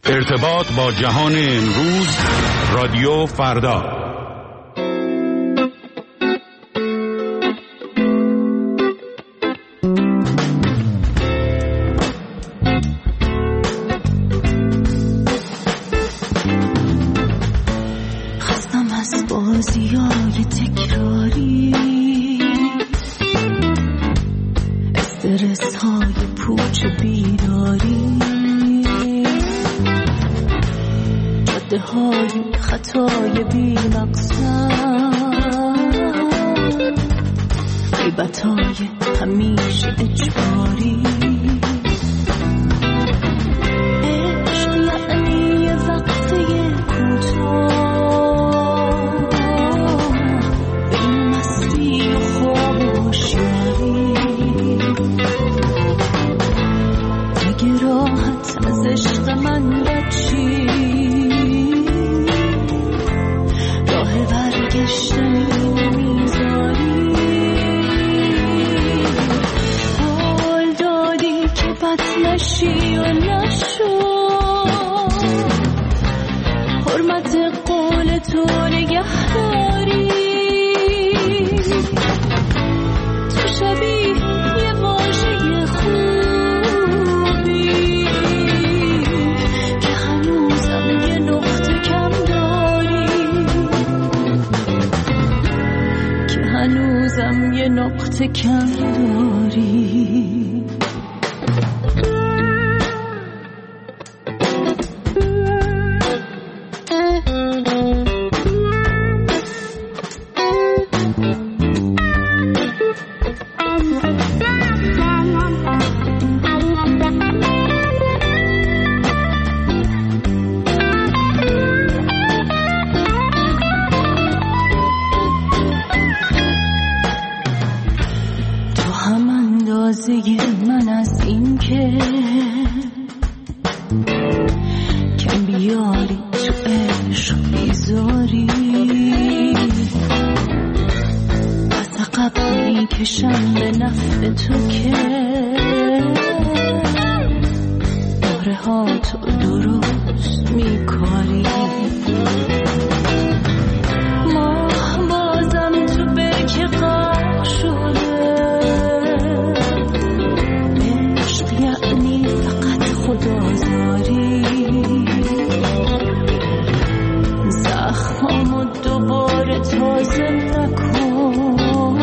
ارتباط با جهان امروز، رادیو فردا. خستم از بازیای تکراری، استرس های پوچ بیداری، جاده های خطای بی مقصد، غیبت های همیشه اجباری. عشق یعنی یه وقفه کوتاه بین مستی و خواب و هوشیاری. اگه راحت از عشق من بچی، راه برگشتنی نمیذاری. حال دادی که بد نشی و نشو، حرمت قول تو نگهداری. تو شبیه یه واژه خوبی که هنوزم یه نقطه کم داری، که هنوزم یه نقطه کم داری. من از این که کم بیاری تو عشق بیزاری، از عقب میکشم به نفع تو که باره ها تو درست میکاری. ماه بازم تو برکه غرق شده، خدازاری. زخمامو دوباره تازه نکن،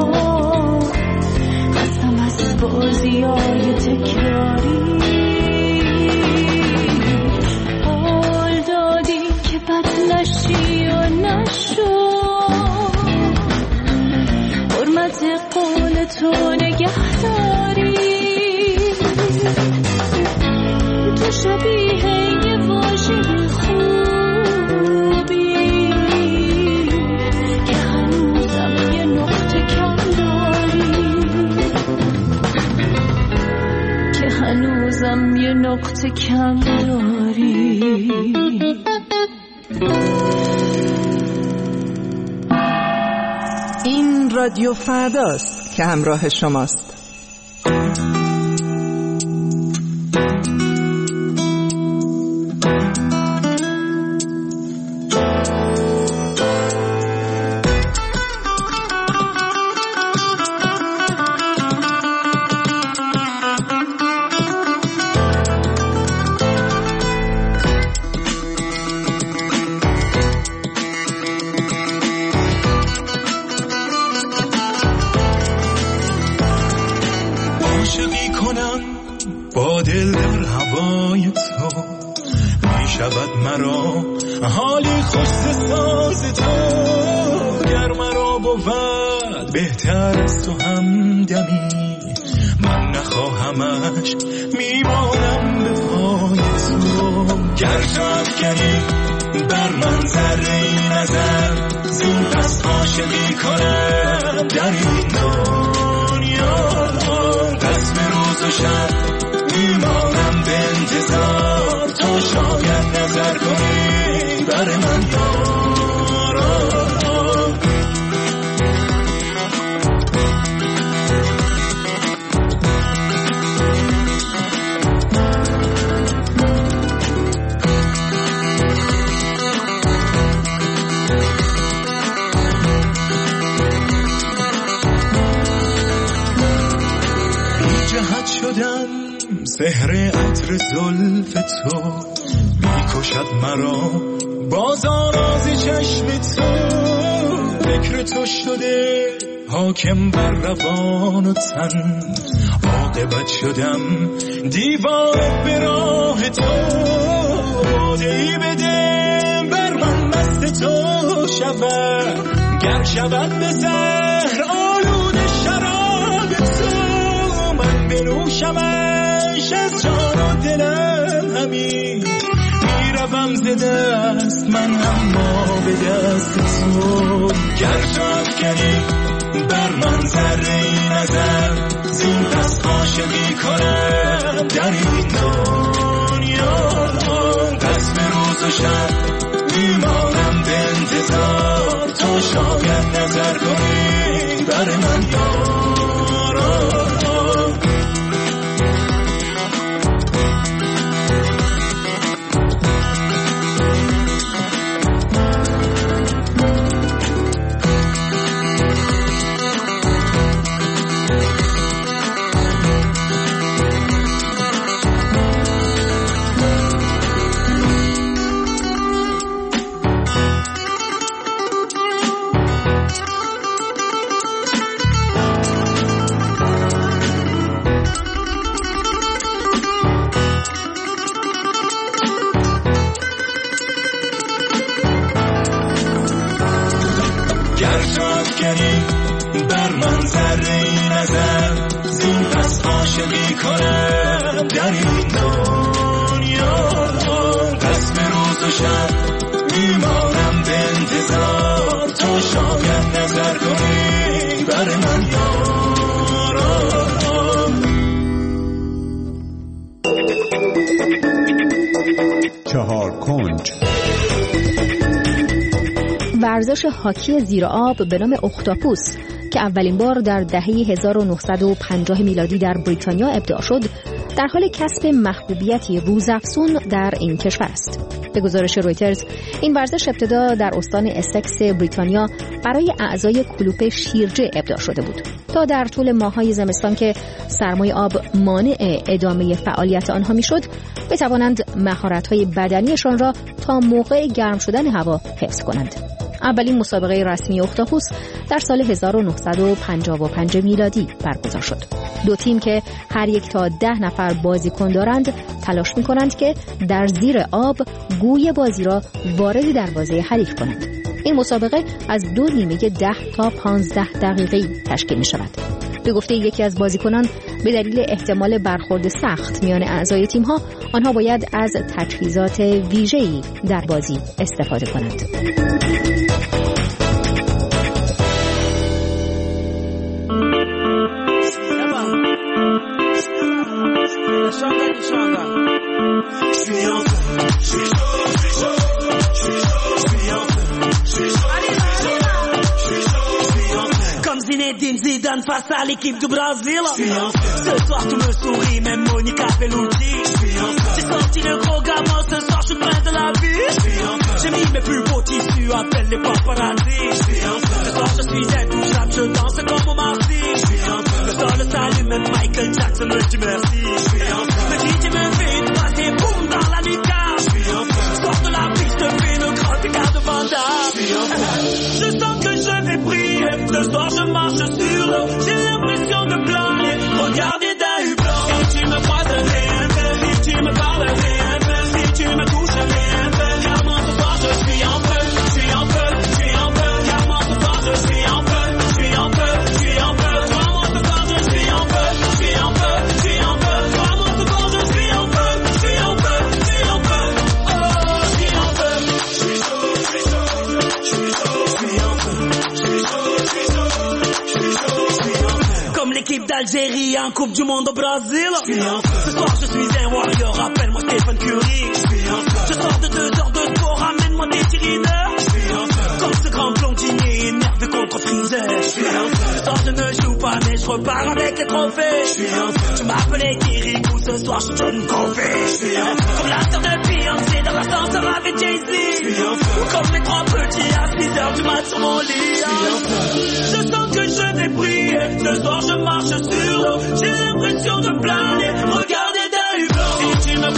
خستم از بازیای تکراری. حال دادی که بد نشی و نشو، حرمت قول تو نگهداری. تو شبیه یه واژه خوبی که هنوزم یه نقطه کم داری، که هنوزم یه نقطه کم داری. این رادیو فرداست که همراه شماست. با دل در هوای تو می شود مرا حالی خوش ساز تو. گر مرا بود بهتر از تو همدمی، من نخواهمش میمانم به پای تو. گر تو افکنی بر من ذره نظر، زین پس عاشقی کنم در این دنیا. دست به روز و شب میمانم به انتظار، تا شاید نظر کنی بر من یارا. عطر زلف تو میکشد مرا باز آراز چشم تو فکر تو شده حاکم بر روان و تن عاقبت شدم دیوانه به راه تو باده‌ای بده بر من مست تو شود گر شود به زهر آلود شراب تو من بنوشمش از جان و دلم همین میروم ز دست من اما به دست تو گر تو افکنی بر من ذره نظر زین پس عاشقی کنم در این دنیا پس به روز و شب میمانم به انتظار تو شاید نظر کنی بر من یارا بر من ذره نظر زین پس عاشقی کنم در این دنیا پس به روز و شب میمانم به انتظار تو شاید نظر کنی بر من یارا چهار کنج ورزش هاکی زیر آب به نام اختاپوس که اولین بار در دهه 1950 میلادی در بریتانیا ابداع شد، در حال کسب محبوبیتی روزافزون در این کشور است. به گزارش رویترز، این ورزش ابتدا در استان اسکس بریتانیا برای اعضای کلوپ شیرجه ابداع شده بود تا در طول ماه‌های زمستان که سرمای آب مانع ادامه فعالیت آنها میشد، بتوانند مهارت‌های بدنیشان را تا موقع گرم شدن هوا حفظ کنند. اولین مسابقه رسمی اختاپوس در سال 1955 میلادی برگزار شد. دو تیم که هر یک تا 10 نفر بازیکن دارند تلاش می‌کنند که در زیر آب گوی بازی را وارد دروازه حریف کنند. این مسابقه از 2 نیمه 10 تا 15 دقیقه‌ای تشکیل می‌شود. به گفته یکی از بازیکنان، به دلیل احتمال برخورد سخت میان اعضای تیم‌ها، آنها باید از تجهیزات ویژه‌ای در بازی استفاده کنند. Zinedine Zidane face à l'équipe du Brésil. Ce soir tu me souris, même Monica Bellucci. J'ai sorti le gros gamin, ce soir je suis près de la vie. J'ai mis mes plus beaux tissus, appelle les paparazzi. Ce soir je suis intouchable, je danse comme au Marcy. Le sol s'allume, même Michael Jackson me dit merci. Le DJ me fait passer, boum, dans la nucard. Je sors de la piste, fais le grand écart de Vandame. Je sens que je vais briller, ce soir je marche sur l'eau, j'ai l'impression de planer, regardez d'un hublot. Si tu me croises rien, si tu me parles rien, si tu me touches rien, car moi ce soir je suis en feu, je suis en feu, je suis en feu, car moi ce soir je suis en feu, je suis en feu, je suis en feu, car moi ce soir je suis en feu, je suis en feu, je suis en feu, car moi ce soir je suis en feu, je suis en feu, je suis en feu, oh je suis en feu, je suis chaud, je suis chaud, je suis chaud, je suis en feu, je suis chaud, je suis chaud. Comme l'équipe d'Algérie en Coupe du Monde au Brésil. Ce soir je suis un warrior, appelle-moi Stephen Curry. Je sors de 2 heures de sport, ramène-moi des cheerleaders. Comme ce grand blondinier énervé contre Freezer. Ce soir je ne joue pas mais je repars avec les trophées. Tu m'appelais Kirikou, ce soir je donne une trophée. Comme la sœur de Beyoncé dans l'ascenseur avec Jay-Z. Ou comme mes 3 petits à 6 heures du mat sur mon lit. Je sens que je vais briller, ce soir je marche sur l'eau, j'ai l'impression de planer, regardez d'un hublot. Si tu me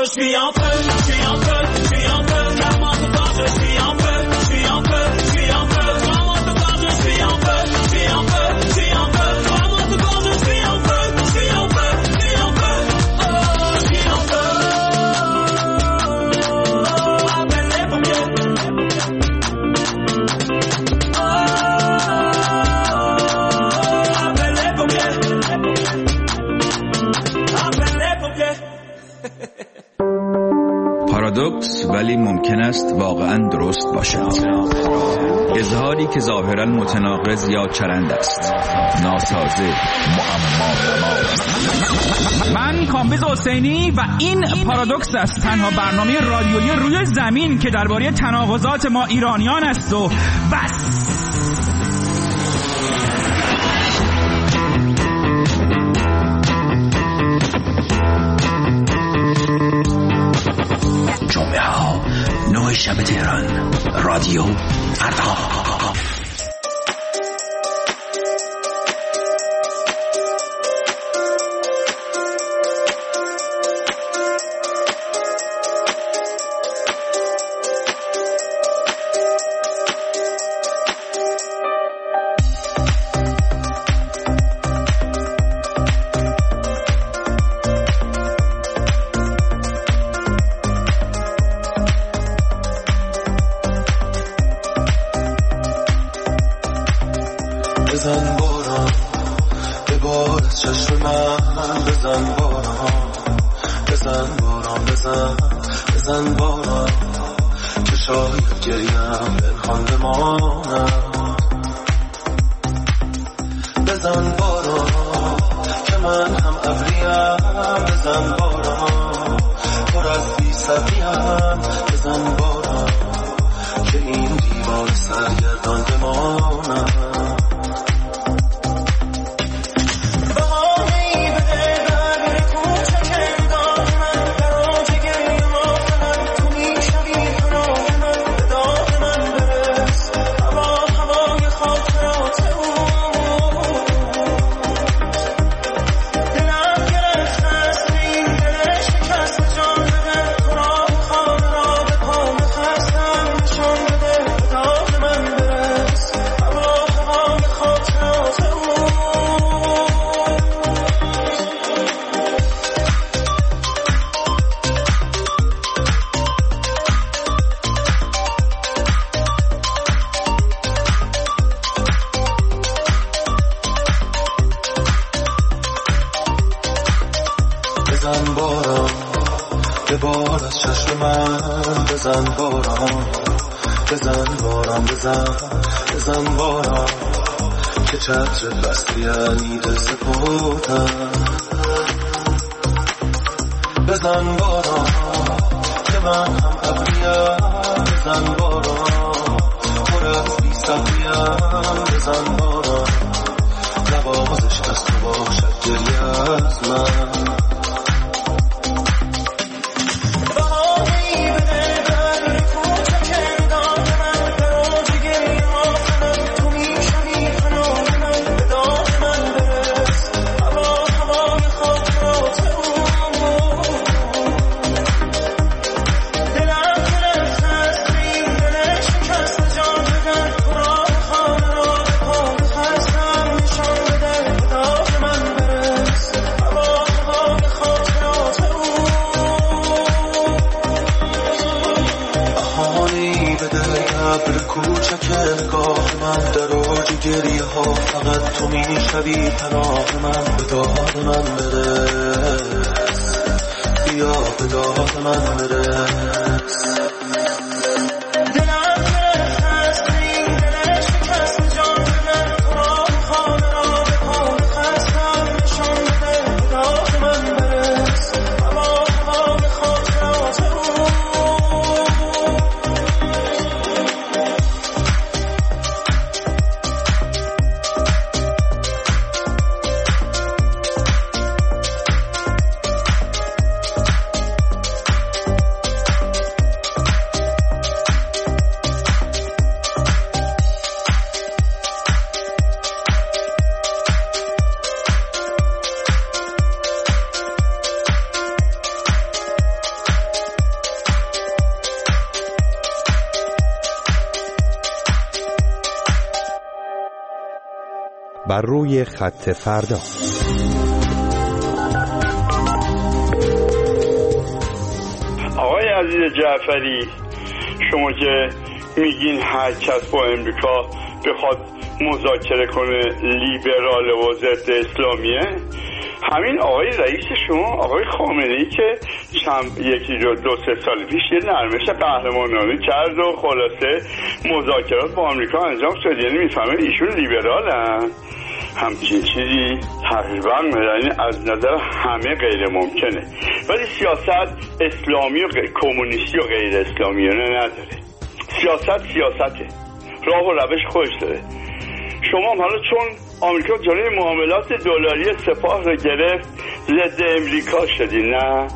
je suis en feu, je suis en feu, je suis en feu. Clairement ce soir je suis en feu, je suis en feu, je suis en feu. Clairement ce soir je suis en feu, je suis en feu, je suis en feu. Clairement ce soir je suis en feu, je suis en feu, je suis en feu. Oh, je suis en feu. Appelle les pompiers. Appelle les pompiers. Appelle les pompiers. پارادوکس ولی ممکن است واقعا درست باشد. اظهاری که ظاهرا متناقض یا چرند است، ناسازه، معما. من کامبیز حسینی و این پارادوکس است، تنها برنامه رادیویی روی زمین که درباره تناقضات ما ایرانیان است و بس. جمعه ها 9 شب تهران، رادیو فردا. بزن باران به بار از چشم من، بزن باران، بزن باران، بزن باران که شاید گریم پنهان بمانم. بزن باران که من هم ابریم، بزن باران پر از بی صبریم، بزن باران که این دیوار سرگردان بمانم. بزن باران به بار از چشم من، بزن باران، بزن باران، بزن باران که چتر بستی یعنی دل سپردم. بزن باران که من هم ابریم، بزن باران پر از بی صبریم، بزن باران نوازش از تو باشد گریه از من. گریه ها فقط تو میشوی پناه من، به داد من برس، بیا به داد من برس. بر روی خط فردا. آقای عزیز جعفری، شما که میگین هر کس با امریکا بخواد مذاکره کنه لیبرال و ضد اسلامیه، همین آقای رئیس شما آقای خامنه‌ای که یکی دو سه سال پیش یه نرمش قهرمانانه کرد و خلاصه مذاکرات با آمریکا انجام شد، یعنی میفهمه ایشون لیبرالن. همچین چیزی تقریبا یعنی از نظر همه غیر ممکنه، ولی سیاست اسلامی و کمونیستی و غیر اسلامیانه نداره. سیاسته، راه و روش خودش داره. شما حالا چون آمریکا جلوی معاملات دلاری سپاه رو گرفت ضد امریکا شدی، نه؟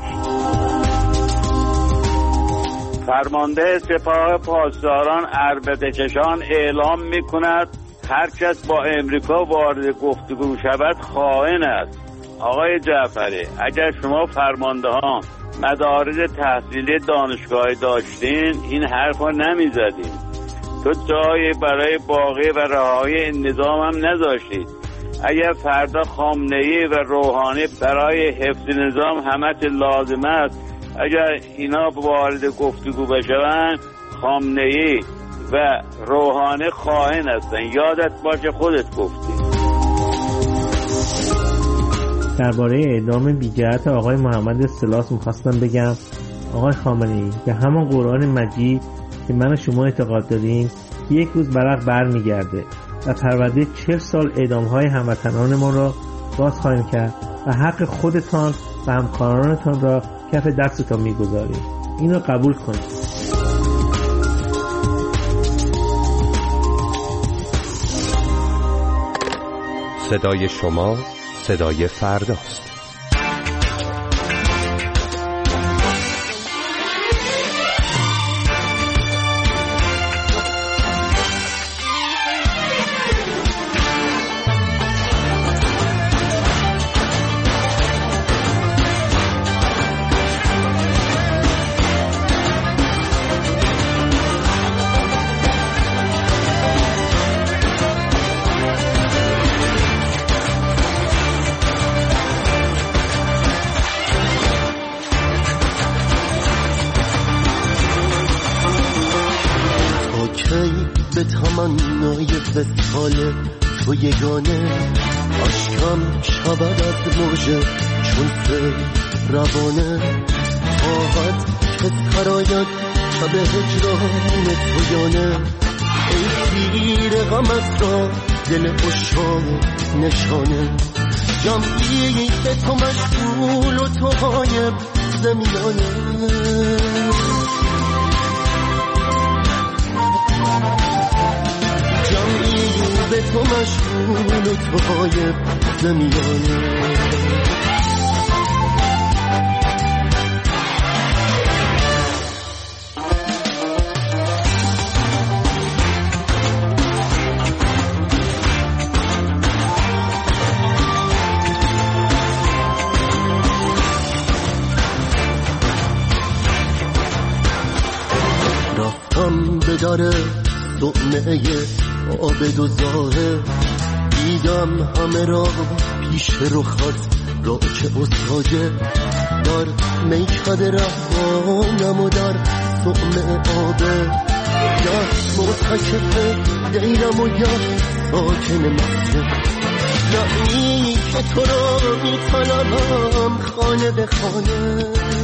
فرمانده سپاه پاسداران عربده‌کشان اعلام می‌کند هر کس با امریکا وارد گفتگو شود خائن است. آقای جعفری، اگر شما فرماندهان مدارج تحصیلی دانشگاهی داشتین این حرف رو نمی‌زدین. تو جایی برای باقی و رهایی این نظام هم نذاشتید. اگر فردا خامنه‌ای و روحانی برای حفظ نظام همت لازم است، اگر اینا وارد گفتگو بشوند خامنه‌ای و روحانی خائن هستن. یادت باشه خودت گفتی. درباره اعدام بی‌جهت آقای محمد سلاس می‌خواستم بگم آقای خامنه‌ای به همان قرآن مجید که من و شما اعتقاد داریم یک روز برق برمیگرده و پرونده 40 سال اعدام‌های هموطنانمان را باز خواهیم کرد و حق خودتان و همکارانتان را کف دستتان می‌گذاریم. این را قبول کنید. صدای شما صدای فرداست. به تمنای وصال تو یگانه عشقم شود از موجه چون سیل روانه خواهد که سراید شب هجران تویانه ای تیر غمت را دل عشاق نشانه جمعی که تو مشغول و تو غایب زمینانه به تو مشغول و تو غایب زمینانه رفتم به در طعمه عابد و زاهد دیدم همه را پیش رخت را که استاده در میکده رهانم و در طعمه آبه یا مرتکب دیرم و یا ساکن مسجد یعنی که تو را میطلبم خانه به خانه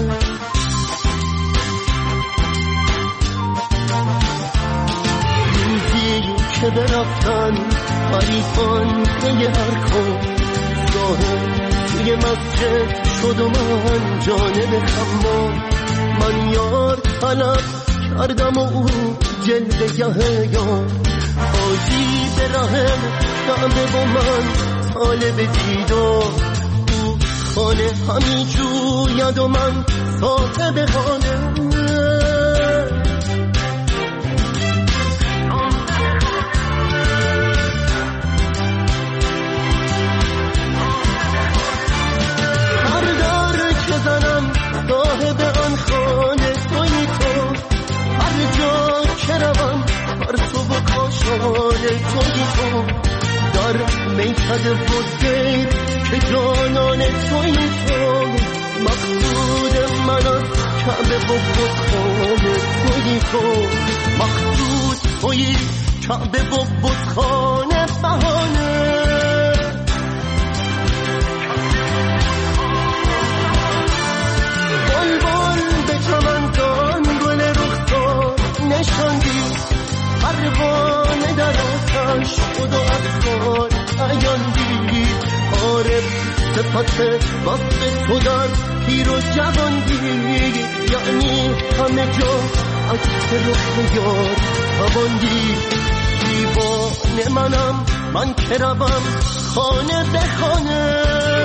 که برفتن حریفان پی هر کن ظاهر توی مسجد شد و من جانب خمام من یار طلب کردم و او جلوه یار آجی به راه کعبه و من طالب دیدار او خانه همی جوید و من صاحب خانه صاحب آن خانه تویی تو هر جا که روم هر تو و کاشانه تویی تو در میکده بنده و دیر که جانان توی تو مقصود من از کعبه و بتخانه توی تو مقصود توی کعبه و بتخانه بهانه بلبل به چمنزان گل رخسار نشاندی پروانه در آتش خود و افکار عیاندی عارف صفت وقت تو در پیر و جواندی یعنی همه جا عکس رخ یار تواندی دیوانه من که روم خانه به خانه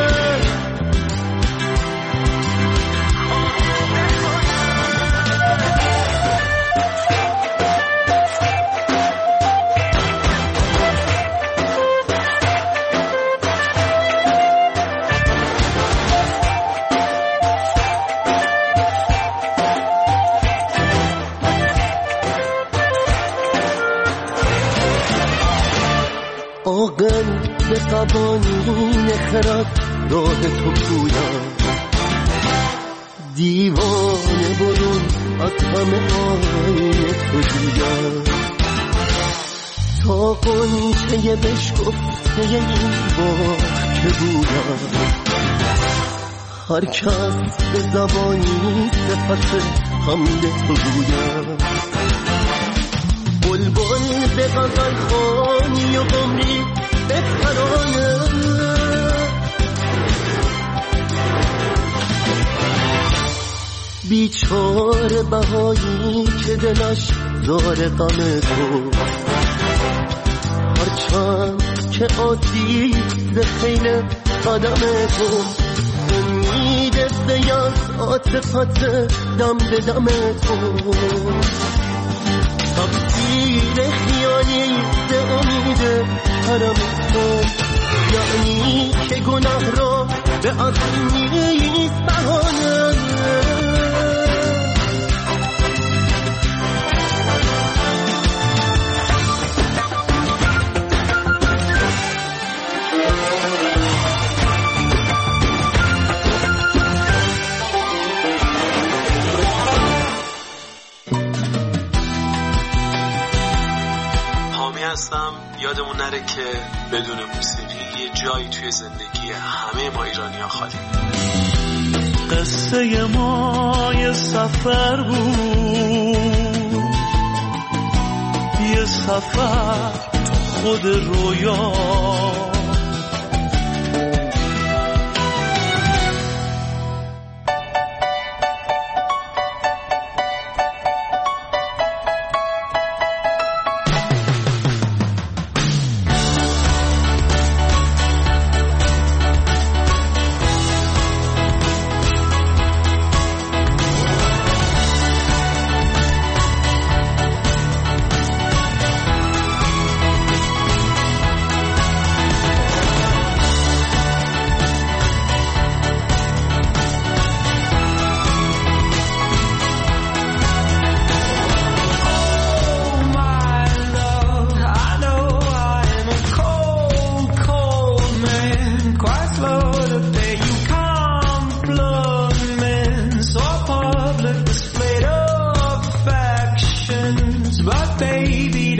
عاقل به قوانین خرد راه تو پویم دیوانه برون از همه آینه تو جویم تا قنچه بشکفته این باغ که بویم هر کس به زبانی صفت حمد تو گویم بلبل به غزل خوانی و عمری به ترانه بیچاره بهایی که دلش زار غم تو هرچند که آتی ز خیل قدم تو امید بیاز عاطفت دم به دم تو تقدیر خیالی به امید حرم تو یعنی که گناه را به عقل نیست بهانه یادمون نره که بدون موسیقی یه جایی توی زندگی همه ما ایرانی‌ها خالی. قصه ما یه سفر بود، یه سفر خود رویا، baby